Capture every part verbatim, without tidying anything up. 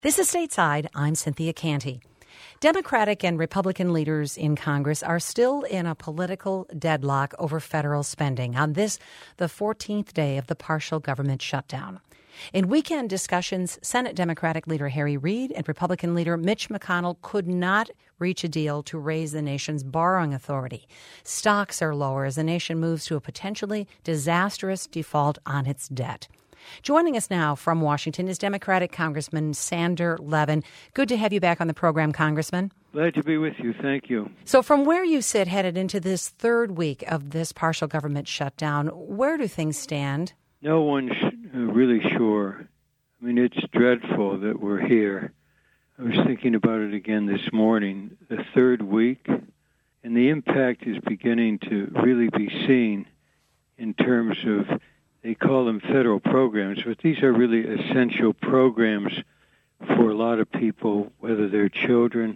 This is Stateside. I'm Cynthia Canty. Democratic and Republican leaders in Congress are still in a political deadlock over federal spending on this, the fourteenth day of the partial government shutdown. In weekend discussions, Senate Democratic leader Harry Reid and Republican leader Mitch McConnell could not reach a deal to raise the nation's borrowing authority. Stocks are lower as the nation moves to a potentially disastrous default on its debt. Joining us now from Washington is Democratic Congressman Sander Levin. Good to have you back on the program, Congressman. Glad to be with you. Thank you. So from where you sit headed into this third week of this partial government shutdown, where do things stand? No one's really sure. I mean, it's dreadful that we're here. I was thinking about it again this morning, the third week, and the impact is beginning to really be seen in terms of, they call them federal programs, but these are really essential programs for a lot of people, whether they're children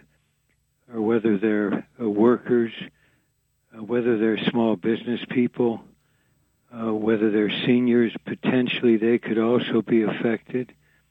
or whether they're uh, workers, uh, whether they're small business people, uh, whether they're seniors, potentially they could also be affected.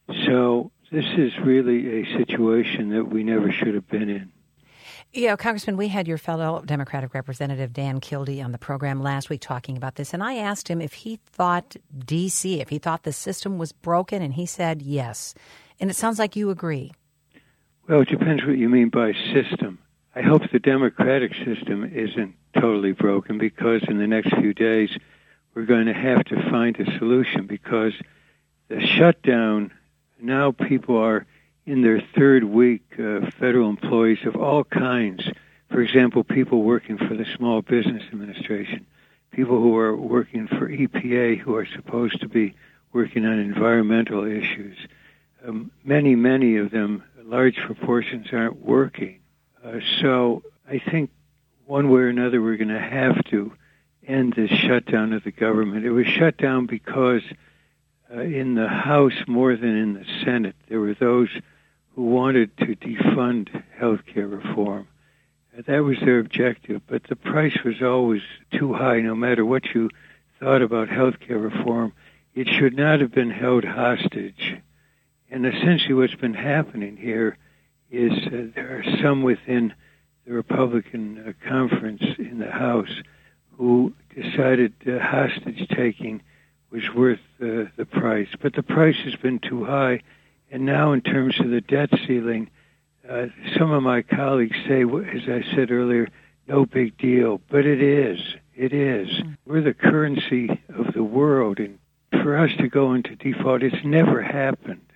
So this is really a situation that we never should have been in. Yeah, Congressman, we had your fellow Democratic Representative Dan Kildee on the program last week talking about this, and I asked him if he thought D C, if he thought the system was broken, and he said yes. And it sounds like you agree. Well, it depends what you mean by system. I hope the democratic system isn't totally broken, because in the next few days we're going to have to find a solution, because the shutdown, now people are in their third week, uh, federal employees of all kinds. For example, people working for the Small Business Administration, people who are working for E P A who are supposed to be working on environmental issues. Um, many, many of them, large proportions, aren't working. Uh, so I think one way or another we're going to have to end this shutdown of the government. It was shut down because uh, in the House more than in the Senate, there were those who wanted to defund health care reform. That was their objective, but the price was always too high. No matter what you thought about health care reform, it should not have been held hostage. And essentially what's been happening here is uh, there are some within the Republican uh, conference in the House who decided uh, hostage-taking was worth uh, the price. But the price has been too high. And now in terms of the debt ceiling, uh, some of my colleagues say, as I said earlier, no big deal. But it is. It is. We're the currency of the world. And for us to go into default, it's never happened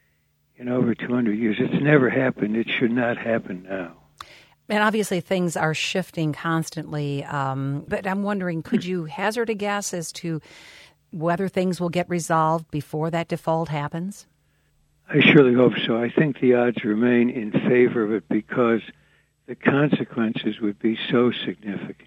in over two hundred years. It's never happened. It should not happen now. And obviously things are shifting constantly. Um, but I'm wondering, could you hazard a guess as to whether things will get resolved before that default happens? I surely hope so. I think the odds remain in favor of it because the consequences would be so significant.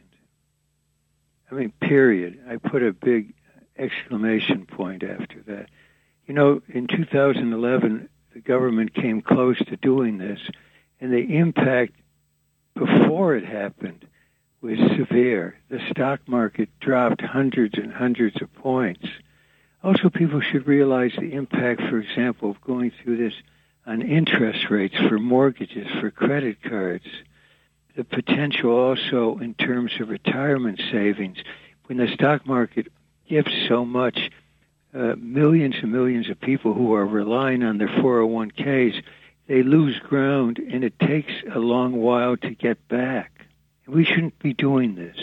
I mean, period. I put a big exclamation point after that. You know, in two thousand eleven, the government came close to doing this, and the impact before it happened was severe. The stock market dropped hundreds and hundreds of points. Also, people should realize the impact, for example, of going through this on interest rates for mortgages, for credit cards. The potential also in terms of retirement savings. When the stock market gives so much, uh, millions and millions of people who are relying on their four oh one k's, they lose ground, and it takes a long while to get back. We shouldn't be doing this.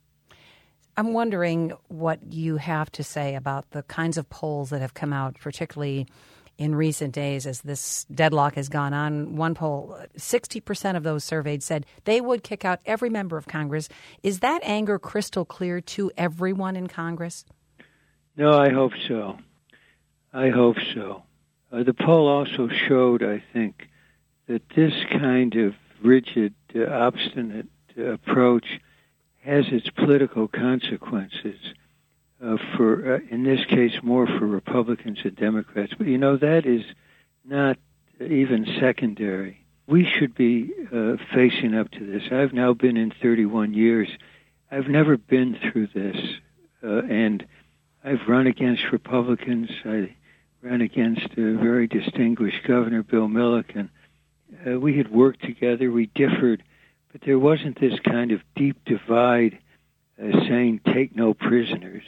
I'm wondering what you have to say about the kinds of polls that have come out, particularly in recent days as this deadlock has gone on. One poll, sixty percent of those surveyed said they would kick out every member of Congress. Is that anger crystal clear to everyone in Congress? No, I hope so. I hope so. Uh, the poll also showed, I think, that this kind of rigid, uh, obstinate uh, approach has its political consequences uh, for, uh, in this case, more for Republicans and Democrats. But, you know, that is not even secondary. We should be uh, facing up to this. I've now been in thirty-one years. I've never been through this, uh, and I've run against Republicans. I ran against a very distinguished governor, Bill Milliken. Uh, we had worked together, we differed, but there wasn't this kind of deep divide uh, saying take no prisoners.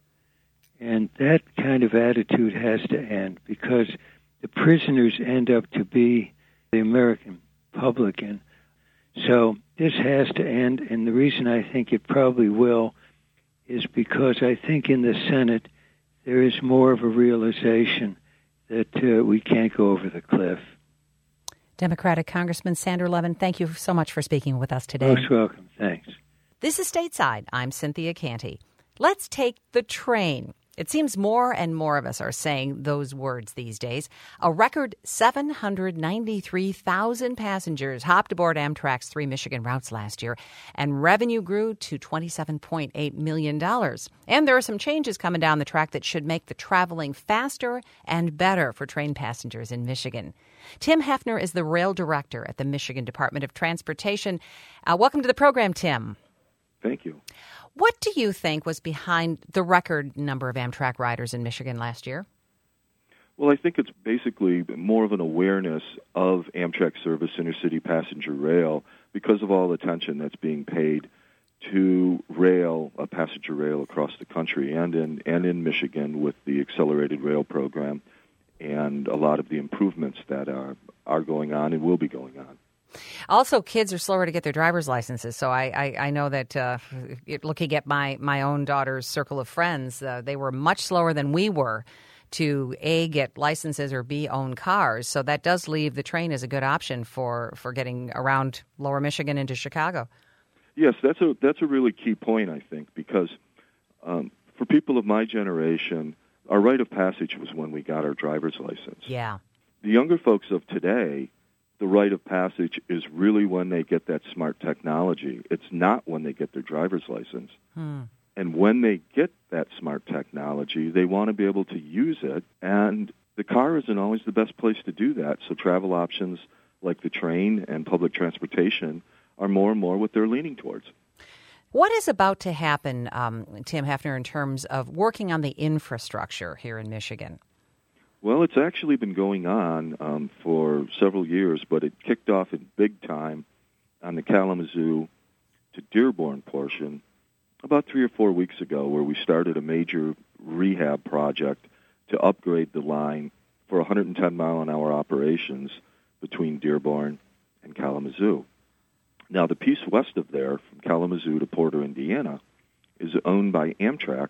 And that kind of attitude has to end because the prisoners end up to be the American public. And so this has to end, and the reason I think it probably will is because I think in the Senate there is more of a realization that uh, we can't go over the cliff. Democratic Congressman Sander Levin, thank you so much for speaking with us today. Most welcome. Thanks. This is Stateside. I'm Cynthia Canty. Let's take the train. It seems more and more of us are saying those words these days. A record seven hundred ninety-three thousand passengers hopped aboard Amtrak's three Michigan routes last year, and revenue grew to twenty-seven point eight million dollars. And there are some changes coming down the track that should make the traveling faster and better for train passengers in Michigan. Tim Hefner is the rail director at the Michigan Department of Transportation. Uh, welcome to the program, Tim. Thank you. What do you think was behind the record number of Amtrak riders in Michigan last year? Well, I think it's basically more of an awareness of Amtrak service intercity passenger rail because of all the attention that's being paid to rail, uh, passenger rail across the country and in and in Michigan with the accelerated rail program and a lot of the improvements that are, are going on and will be going on. Also, kids are slower to get their driver's licenses. So I, I, I know that uh, it, looking at my, my own daughter's circle of friends, uh, they were much slower than we were to, A, get licenses or B, own cars. So that does leave the train as a good option for, for getting around Lower Michigan into Chicago. Yes, that's a that's a really key point, I think, because um, for people of my generation, our rite of passage was when we got our driver's license. Yeah. The younger folks of today, the rite of passage is really when they get that smart technology. It's not when they get their driver's license. Hmm. And when they get that smart technology, they want to be able to use it, and the car isn't always the best place to do that. So travel options like the train and public transportation are more and more what they're leaning towards. What is about to happen, um, Tim Hefner, in terms of working on the infrastructure here in Michigan? Well, it's actually been going on um, for several years, but it kicked off in big time on the Kalamazoo to Dearborn portion about three or four weeks ago, where we started a major rehab project to upgrade the line for one hundred ten mile an hour operations between Dearborn and Kalamazoo. Now, the piece west of there, from Kalamazoo to Porter, Indiana, is owned by Amtrak,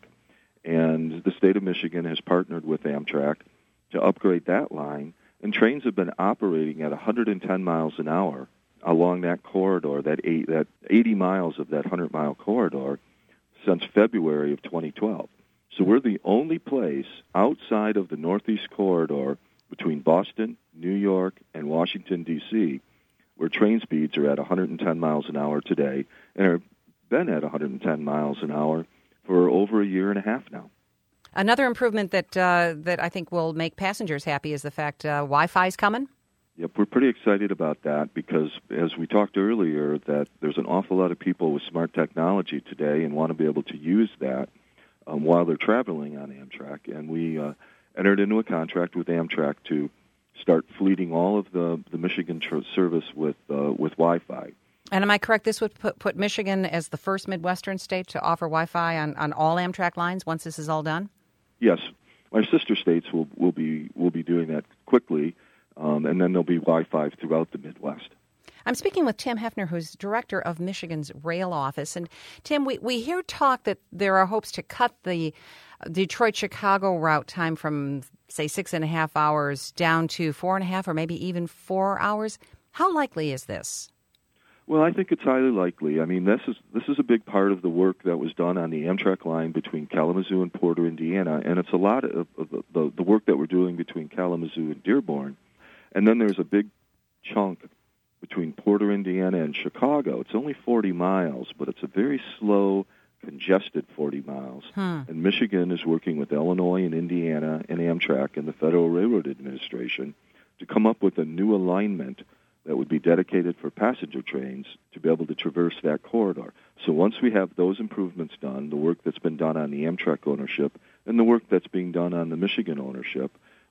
and the state of Michigan has partnered with Amtrak to upgrade that line, and trains have been operating at one hundred ten miles an hour along that corridor, that eight, that eighty miles of that one hundred mile corridor, since February of twenty twelve. So we're the only place outside of the Northeast Corridor between Boston, New York, and Washington, D C, where train speeds are at one hundred ten miles an hour today and have been at one hundred ten miles an hour for over a year and a half now. Another improvement that uh, that I think will make passengers happy is the fact uh, Wi-Fi is coming. Yep, we're pretty excited about that because, as we talked earlier, that there's an awful lot of people with smart technology today and want to be able to use that um, while they're traveling on Amtrak. And we uh, entered into a contract with Amtrak to start fleeting all of the, the Michigan tr- service with uh, with Wi-Fi. And am I correct, this would put, put Michigan as the first Midwestern state to offer Wi-Fi on, on all Amtrak lines once this is all done? Yes. Our sister states will, will be will be doing that quickly, um, and then there'll be Wi-Fi throughout the Midwest. I'm speaking with Tim Hefner, who's director of Michigan's rail office. And, Tim, we, we hear talk that there are hopes to cut the Detroit-Chicago route time from, say, six and a half hours down to four and a half or maybe even four hours. How likely is this? Well, I think it's highly likely. I mean, this is this is a big part of the work that was done on the Amtrak line between Kalamazoo and Porter, Indiana, and it's a lot of, of the, the work that we're doing between Kalamazoo and Dearborn. And then there's a big chunk between Porter, Indiana, and Chicago. It's only forty miles, but it's a very slow, congested forty miles. Hmm. And Michigan is working with Illinois and Indiana and Amtrak and the Federal Railroad Administration to come up with a new alignment that would be dedicated for passenger trains to be able to traverse that corridor. So once we have those improvements done, the work that's been done on the Amtrak ownership and the work that's being done on the Michigan ownership,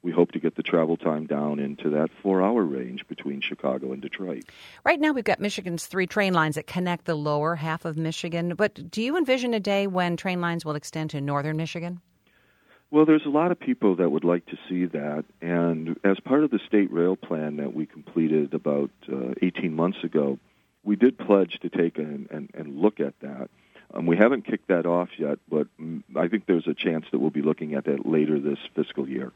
we hope to get the travel time down into that four-hour range between Chicago and Detroit. Right now, we've got Michigan's three train lines that connect the lower half of Michigan. But do you envision a day when train lines will extend to northern Michigan? Well, there's a lot of people that would like to see that, and as part of the state rail plan that we completed about uh, eighteen months ago, we did pledge to take and, and, and look at that. Um, we haven't kicked that off yet, but I think there's a chance that we'll be looking at that later this fiscal year.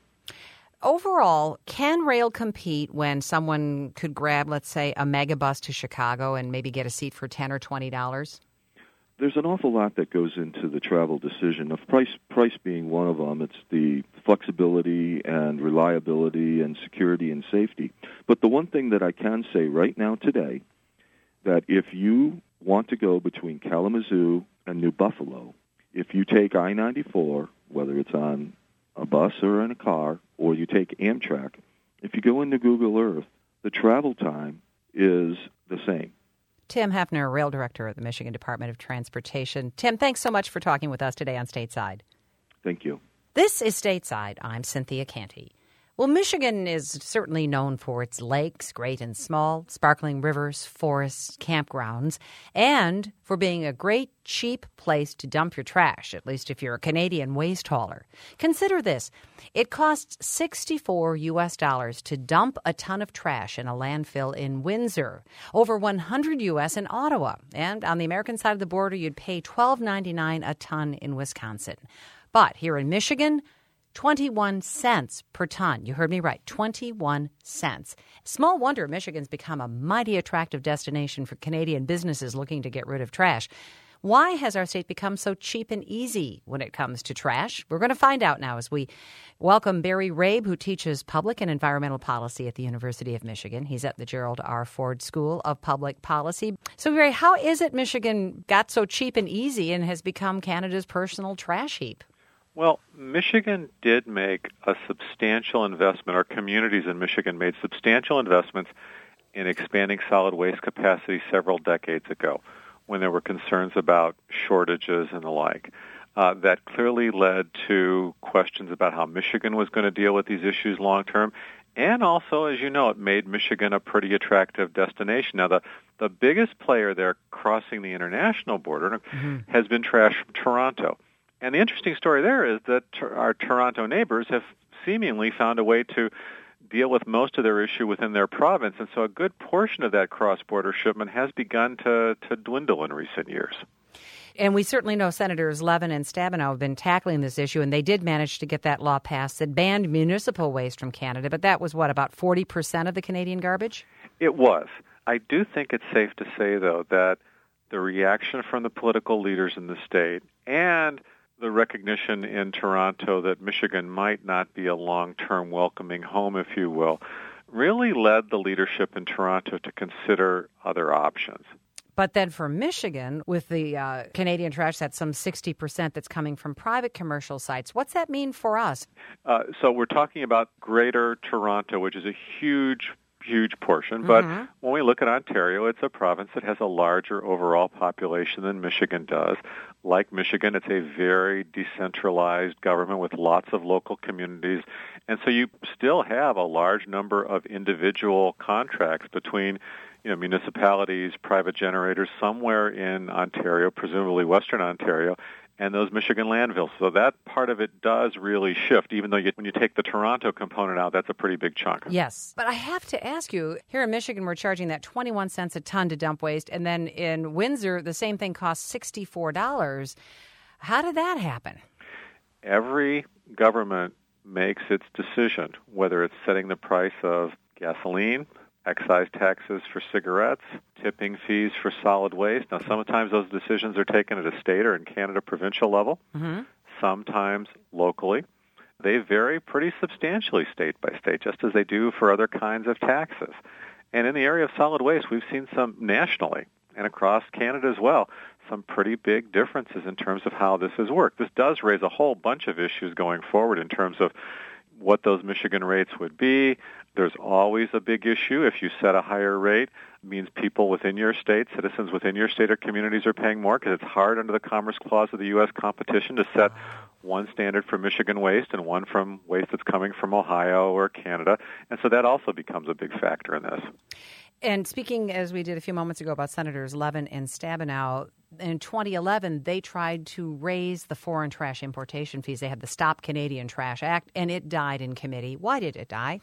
Overall, can rail compete when someone could grab, let's say, a megabus to Chicago and maybe get a seat for ten dollars or twenty dollars? There's an awful lot that goes into the travel decision, of price price being one of them. It's the flexibility and reliability and security and safety. But the one thing that I can say right now today, that if you want to go between Kalamazoo and New Buffalo, if you take I ninety-four, whether it's on a bus or in a car, or you take Amtrak, if you go into Google Earth, the travel time is the same. Tim Hefner, Rail Director at the Michigan Department of Transportation. Tim, thanks so much for talking with us today on Stateside. Thank you. This is Stateside. I'm Cynthia Canty. Well, Michigan is certainly known for its lakes, great and small, sparkling rivers, forests, campgrounds, and for being a great, cheap place to dump your trash, at least if you're a Canadian waste hauler. Consider this. It costs sixty-four U S dollars to dump a ton of trash in a landfill in Windsor, over one hundred U S in Ottawa, and on the American side of the border, you'd pay twelve ninety-nine a ton in Wisconsin. But here in Michigan, twenty-one cents per ton. You heard me right, twenty-one cents. Small wonder Michigan's become a mighty attractive destination for Canadian businesses looking to get rid of trash. Why has our state become so cheap and easy when it comes to trash? We're going to find out now as we welcome Barry Rabe, who teaches public and environmental policy at the University of Michigan. He's at the Gerald R. Ford School of Public Policy. So, Barry, how is it Michigan got so cheap and easy and has become Canada's personal trash heap? Well, Michigan did make a substantial investment, or communities in Michigan made substantial investments in expanding solid waste capacity several decades ago when there were concerns about shortages and the like. Uh, that clearly led to questions about how Michigan was going to deal with these issues long term. And also, as you know, it made Michigan a pretty attractive destination. Now, the, the biggest player there crossing the international border mm-hmm. has been trash from Toronto. And the interesting story there is that our Toronto neighbors have seemingly found a way to deal with most of their issue within their province. And so a good portion of that cross-border shipment has begun to, to dwindle in recent years. And we certainly know Senators Levin and Stabenow have been tackling this issue, and they did manage to get that law passed that banned municipal waste from Canada. But that was, what, about forty percent of the Canadian garbage? It was. I do think it's safe to say, though, that the reaction from the political leaders in the state and the recognition in Toronto that Michigan might not be a long-term welcoming home, if you will, really led the leadership in Toronto to consider other options. But then for Michigan, with the uh, Canadian trash, that's some sixty percent that's coming from private commercial sites. What's that mean for us? Uh, so we're talking about Greater Toronto, which is a huge huge portion. But mm-hmm. when we look at Ontario, it's a province that has a larger overall population than Michigan does. Like Michigan, it's a very decentralized government with lots of local communities. And so you still have a large number of individual contracts between, you know, municipalities, private generators somewhere in Ontario, presumably Western Ontario, and those Michigan landfills. So that part of it does really shift, even though you, when you take the Toronto component out, that's a pretty big chunk. Yes. But I have to ask you, here in Michigan, we're charging that twenty-one cents a ton to dump waste, and then in Windsor, the same thing costs sixty-four dollars. How did that happen? Every government makes its decision, whether it's setting the price of gasoline, excise taxes for cigarettes, tipping fees for solid waste. Now, sometimes those decisions are taken at a state or in Canada provincial level, mm-hmm. sometimes locally. They vary pretty substantially state by state, just as they do for other kinds of taxes. And in the area of solid waste, we've seen some nationally and across Canada as well, some pretty big differences in terms of how this has worked. This does raise a whole bunch of issues going forward in terms of what those Michigan rates would be. There's always a big issue. If you set a higher rate, it means people within your state, citizens within your state or communities are paying more because it's hard under the Commerce Clause of the U S competition to set one standard for Michigan waste and one from waste that's coming from Ohio or Canada. And so that also becomes a big factor in this. And speaking, as we did a few moments ago, about Senators Levin and Stabenow, in twenty eleven, they tried to raise the foreign trash importation fees. They had the Stop Canadian Trash Act, and it died in committee. Why did it die?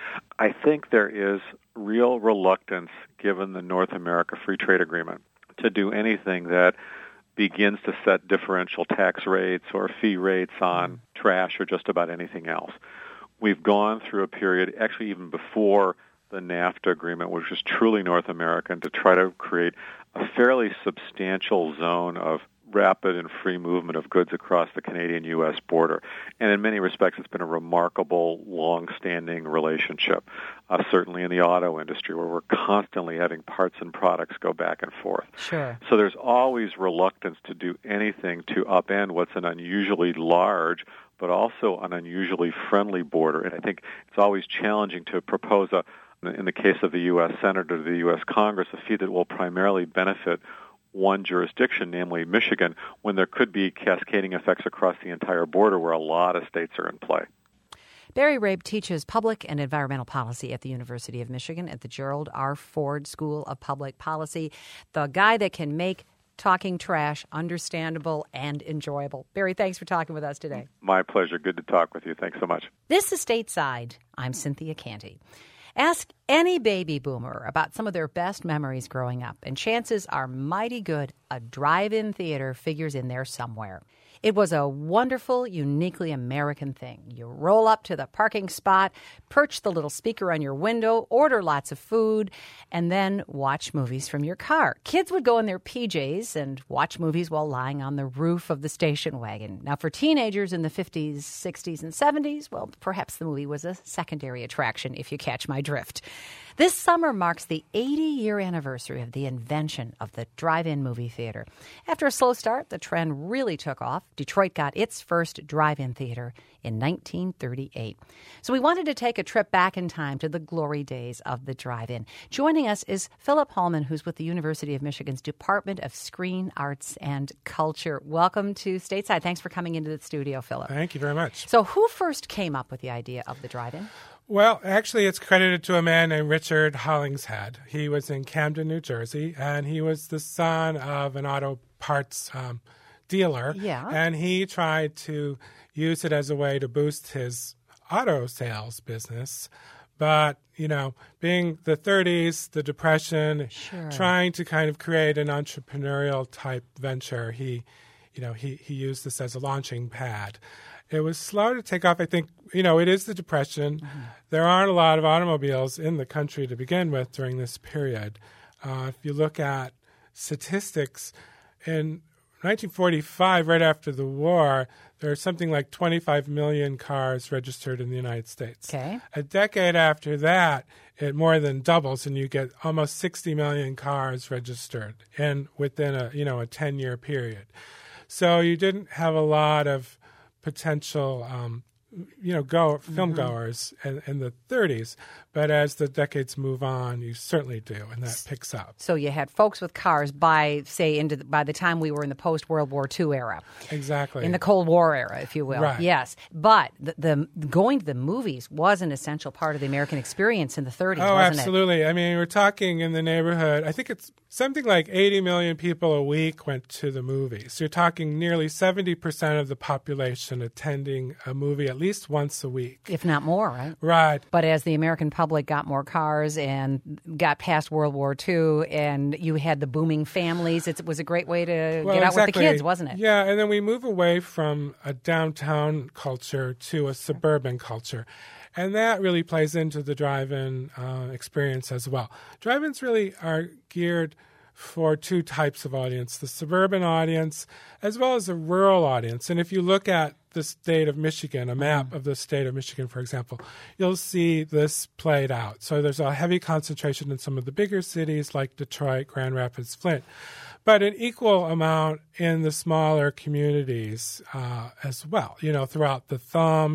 I think there is real reluctance, given the North America Free Trade Agreement, to do anything that begins to set differential tax rates or fee rates on mm. trash or just about anything else. We've gone through a period, actually even before the NAFTA agreement, which was truly North American, to try to create a fairly substantial zone of rapid and free movement of goods across the Canadian-U S border. And in many respects, it's been a remarkable, long-standing relationship, uh, certainly in the auto industry, where we're constantly having parts and products go back and forth. Sure. So there's always reluctance to do anything to upend what's an unusually large but also an unusually friendly border. And I think it's always challenging to propose, a, in the case of the U S Senate or the U S Congress, a fee that will primarily benefit one jurisdiction, namely Michigan, when there could be cascading effects across the entire border where a lot of states are in play. Barry Rabe teaches public and environmental policy at the University of Michigan at the Gerald R. Ford School of Public Policy, the guy that can make talking trash understandable and enjoyable. Barry, thanks for talking with us today. My pleasure. Good to talk with you. Thanks so much. This is Stateside. I'm Cynthia Canty. Ask any baby boomer about some of their best memories growing up, and chances are mighty good a drive-in theater figures in there somewhere. It was a wonderful, uniquely American thing. You roll up to the parking spot, perch the little speaker on your window, order lots of food, and then watch movies from your car. Kids would go in their P Js and watch movies while lying on the roof of the station wagon. Now, for teenagers in the fifties, sixties, and seventies, well, perhaps the movie was a secondary attraction, if you catch my drift. This summer marks the eighty-year anniversary of the invention of the drive-in movie theater. After a slow start, the trend really took off. Detroit got its first drive-in theater in nineteen thirty-eight. So we wanted to take a trip back in time to the glory days of the drive-in. Joining us is Philip Hallman, who's with the University of Michigan's Department of Screen Arts and Culture. Welcome to Stateside. Thanks for coming into the studio, Philip. Thank you very much. So who first came up with the idea of the drive-in? Well, actually, it's credited to a man named Richard Hollingshead. He was in Camden, New Jersey, and he was the son of an auto parts um, dealer. Yeah. And he tried to use it as a way to boost his auto sales business. But, you know, being the thirties, the Depression, sure. trying to kind of create an entrepreneurial type venture, he, you know, he, he used this as a launching pad. It was slow to take off. I think, you know, it is the Depression. Mm-hmm. There aren't a lot of automobiles in the country to begin with during this period. Uh, if you look at statistics, in nineteen forty-five, right after the war, there are something like twenty-five million cars registered in the United States. Okay. A decade after that, it more than doubles, and you get almost sixty million cars registered in within a, you know, a ten-year period. So you didn't have a lot of potential, um, you know, go film mm-hmm. goers in, in the thirties. But as the decades move on, you certainly do, and that picks up. So you had folks with cars by, say, into the, by the time we were in the post-World War Two era. Exactly. In the Cold War era, if you will. Right. Yes. But the, the going to the movies was an essential part of the American experience in the thirties, oh, wasn't absolutely. it? I mean, we're talking in the neighborhood, I think it's something like eighty million people a week went to the movies. You're talking nearly seventy percent of the population attending a movie at least once a week. If not more, right? Right. But as the American public got more cars and got past World War Two and you had the booming families, it was a great way to well, get out exactly. with the kids, wasn't it? Yeah, and then we move away from a downtown culture to a suburban culture. And that really plays into the drive-in uh, experience as well. Drive-ins really are geared for two types of audience, the suburban audience as well as the rural audience. And if you look at the state of Michigan, a map of the state of Michigan, for example, you'll see this played out. So there's a heavy concentration in some of the bigger cities like Detroit, Grand Rapids, Flint, but an equal amount in the smaller communities uh, as well, you know, throughout the Thumb,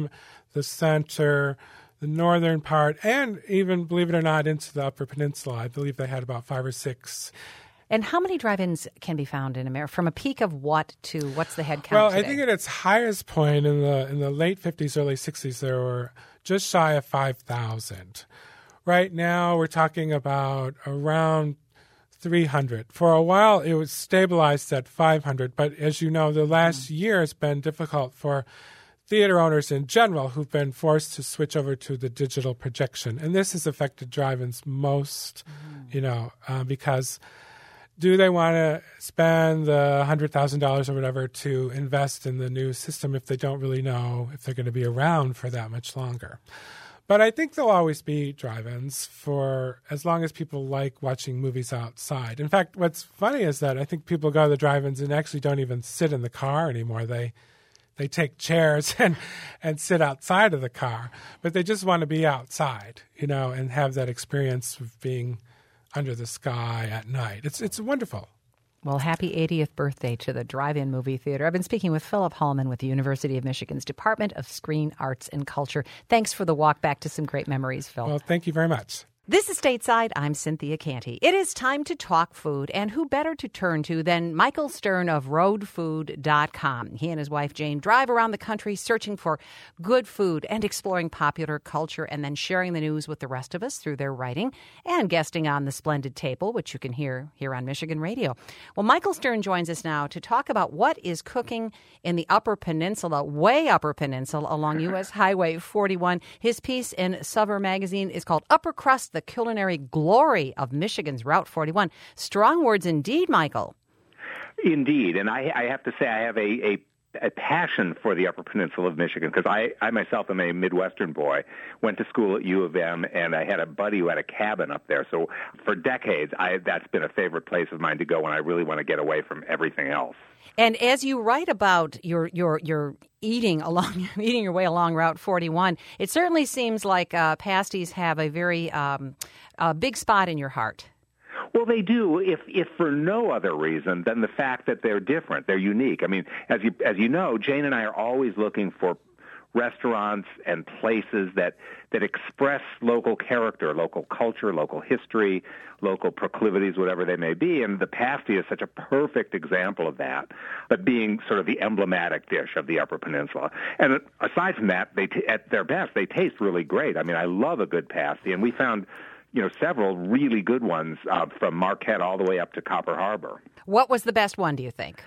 the center, the northern part, and even, believe it or not, into the Upper Peninsula. I believe they had about five or six. And how many drive-ins can be found in America? From a peak of what to what's the head count Well, today? I think at its highest point in the in the late fifties, early sixties, there were just shy of five thousand. Right now, we're talking about around three hundred. For a while, it was stabilized at five hundred, but as you know, the last mm. year has been difficult for theater owners in general who've been forced to switch over to the digital projection. And this has affected drive-ins most, mm. you know, uh, because do they want to spend the one hundred thousand dollars or whatever to invest in the new system if they don't really know if they're going to be around for that much longer? But I think there'll always be drive-ins for as long as people like watching movies outside. In fact, what's funny is that I think people go to the drive-ins and actually don't even sit in the car anymore. They they take chairs and, and sit outside of the car, but they just want to be outside, you know, and have that experience of being under the sky at night. It's it's wonderful. Well, happy eightieth birthday to the drive-in movie theater. I've been speaking with Philip Hallman with the University of Michigan's Department of Screen Arts and Culture. Thanks for the walk back to some great memories, Phil. Well, thank you very much. This is Stateside. I'm Cynthia Canty. It is time to talk food, and who better to turn to than Michael Stern of road food dot com. He and his wife Jane drive around the country searching for good food and exploring popular culture and then sharing the news with the rest of us through their writing and guesting on The Splendid Table, which you can hear here on Michigan Radio. Well, Michael Stern joins us now to talk about what is cooking in the Upper Peninsula, way Upper Peninsula, along U S Highway forty-one. His piece in Suver magazine is called Upper Crust, the culinary glory of Michigan's Route forty-one. Strong words indeed, Michael. Indeed. And I, I have to say I have a, a, a passion for the Upper Peninsula of Michigan because I, I myself am a Midwestern boy, went to school at U of M, and I had a buddy who had a cabin up there. So for decades, I, that's been a favorite place of mine to go when I really want to get away from everything else. And as you write about your your your eating along eating your way along Route forty-one, it certainly seems like uh, pasties have a very um, a big spot in your heart. Well, they do, if if for no other reason than the fact that they're different, they're unique. I mean, as you as you know, Jane and I are always looking for restaurants and places that that express local character, local culture, local history, local proclivities, whatever they may be. And the pasty is such a perfect example of that, but being sort of the emblematic dish of the Upper Peninsula. And aside from that, they t- at their best, they taste really great. I mean, I love a good pasty, and we found, you know, several really good ones uh, from Marquette all the way up to Copper Harbor. What was the best one, do you think?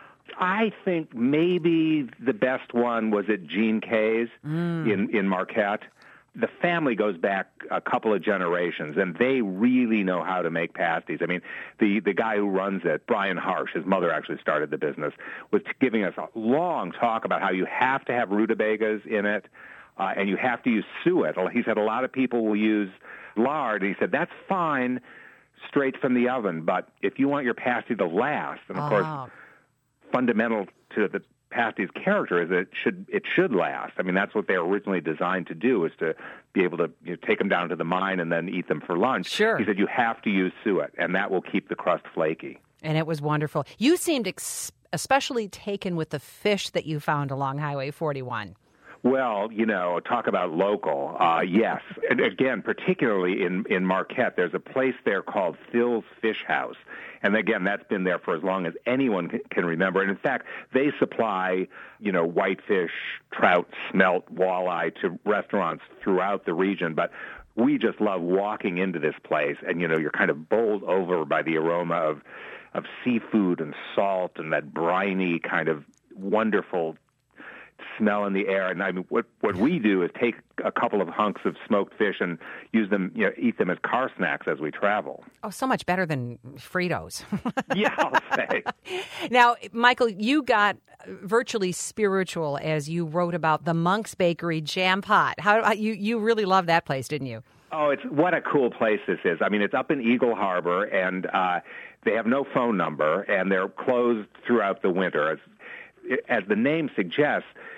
I think maybe the best one was at Gene Kay's mm. in, in Marquette. The family goes back a couple of generations, and they really know how to make pasties. I mean, the, the guy who runs it, Brian Harsh, his mother actually started the business, was giving us a long talk about how you have to have rutabagas in it, uh, and you have to use suet. He said a lot of people will use lard. He said, that's fine straight from the oven, but if you want your pasty to last, and of oh. course, fundamental to the pasty's character is that it should it should last. I mean, that's what they were originally designed to do, is to be able to, you know, take them down to the mine and then eat them for lunch. Sure. He said you have to use suet, and that will keep the crust flaky. And it was wonderful. You seemed ex- especially taken with the fish that you found along Highway forty-one. Well, you know, talk about local. Uh, yes. And again, particularly in, in Marquette, there's a place there called Phil's Fish House. And again, that's been there for as long as anyone can remember. And in fact, they supply, you know, whitefish, trout, smelt, walleye to restaurants throughout the region. But we just love walking into this place, and, you know, you're kind of bowled over by the aroma of, of seafood and salt and that briny kind of wonderful smell in the air. And I mean, what what we do is take a couple of hunks of smoked fish and use them, you know, eat them as car snacks as we travel. Oh, so much better than Fritos. Yeah, I'll say. Now, Michael, you got virtually spiritual as you wrote about the Monk's Bakery Jam Pot. How you you really loved that place, didn't you? Oh, it's what a cool place this is. I mean, it's up in Eagle Harbor, and uh, they have no phone number, and they're closed throughout the winter. As, as the name suggests,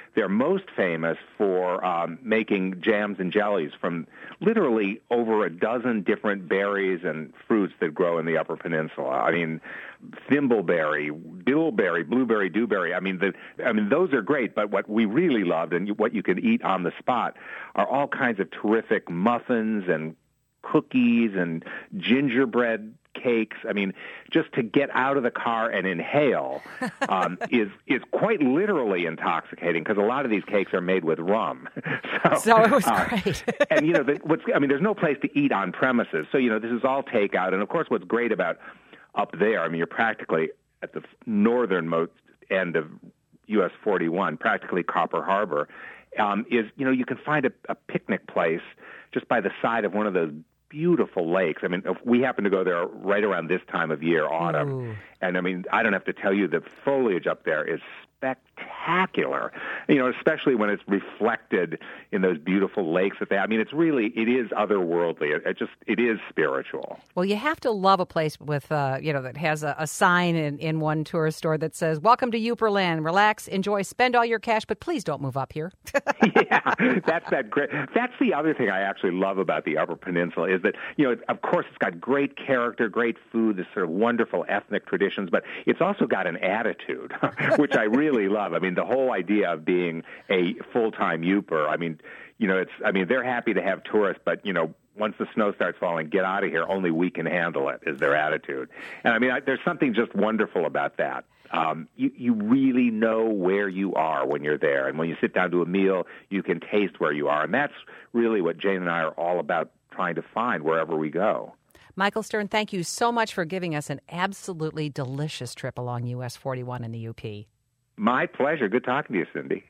they're most famous for um, making jams and jellies from literally over a dozen different berries and fruits that grow in the Upper Peninsula. I mean, thimbleberry, bilberry, blueberry, dewberry. I mean, the, I mean, those are great. But what we really loved and what you can eat on the spot are all kinds of terrific muffins and cookies and gingerbread cakes. I mean, just to get out of the car and inhale um, is is quite literally intoxicating because a lot of these cakes are made with rum. So, so it was uh, great. and you know, the, what's I mean, there's no place to eat on premises, so you know, this is all takeout. And of course, what's great about up there, I mean, you're practically at the northernmost end of U S forty-one, practically Copper Harbor. Um, is you know, you can find a, a picnic place just by the side of one of those beautiful lakes. I mean, we happen to go there right around this time of year, autumn. Ooh. And I mean, I don't have to tell you the foliage up there is spectacular, you know, especially when it's reflected in those beautiful lakes that they have. I mean, it's really, it is otherworldly. It, it just, it is spiritual. Well, you have to love a place with, uh, you know, that has a, a sign in, in one tourist store that says, welcome to Uperland, relax, enjoy, spend all your cash, but please don't move up here. Yeah, that's that great. That's the other thing I actually love about the Upper Peninsula is that, you know, of course it's got great character, great food, this sort of wonderful ethnic traditions, but it's also got an attitude, which I really really love. I mean, the whole idea of being a full-time Youper, I mean, you know, it's, I mean, they're happy to have tourists, but, you know, once the snow starts falling, get out of here. Only we can handle it, is their attitude. And, I mean, I, there's something just wonderful about that. Um, you, you really know where you are when you're there. And when you sit down to a meal, you can taste where you are. And that's really what Jane and I are all about trying to find wherever we go. Michael Stern, thank you so much for giving us an absolutely delicious trip along U S forty-one in the U P. My pleasure. Good talking to you, Cindy.